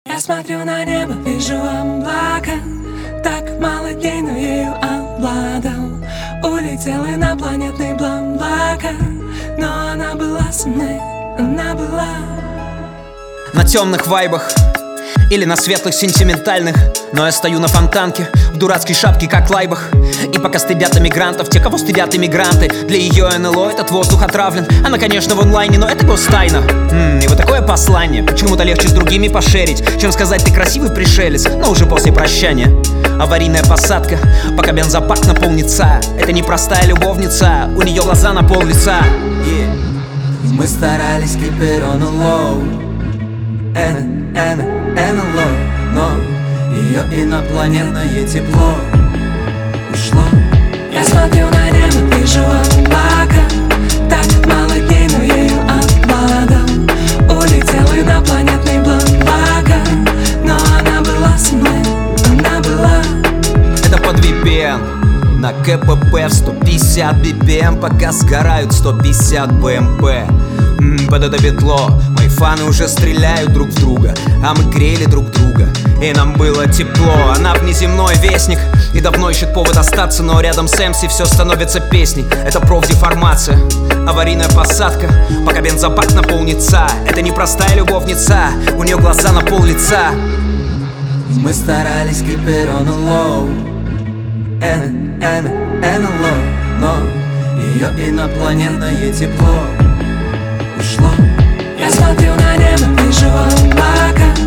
Я смотрю на небо, вижу облака. Так мало дней, но ею обладал. Улетел инопланетный блаблака. Но она была со мной, она была. На темных вайбах или на светлых сентиментальных. Но я стою на фонтанке в дурацкой шапке, как лайбах. И пока стыдят иммигрантов, те, кого стыдят иммигранты. Для ее НЛО этот воздух отравлен. Она, конечно, в онлайне, но это гостайна. И вот такое послание почему-то легче с другими пошерить, чем сказать: ты красивый пришелец, но уже после прощания. Аварийная посадка, пока бензопак наполнится. Это не простая любовница, у нее глаза на пол лица. Мы старались keep it on the low. НЛО, но ее инопланетное тепло ушло. Я смотрю на небо, вижу облака. Так мало дней, но ею обладал. Улетел инопланетный блаблака. Но она была со мной, она была. Это под VPN на КПП в 150 BPM, пока сгорают 150 БМП. Под это петло мои фаны уже стреляют друг в друга, а мы грели друг друга, и нам было тепло. Она внеземной вестник и давно ищет повод остаться, но рядом с МС все становится песней. Это профдеформация, аварийная посадка, пока бензобак наполнится. Это не простая любовница, у нее глаза на пол лица. Мы старались keep it on the low. НЛО, но ее инопланетное тепло ушло. Я смотрю на небо, вижу облака.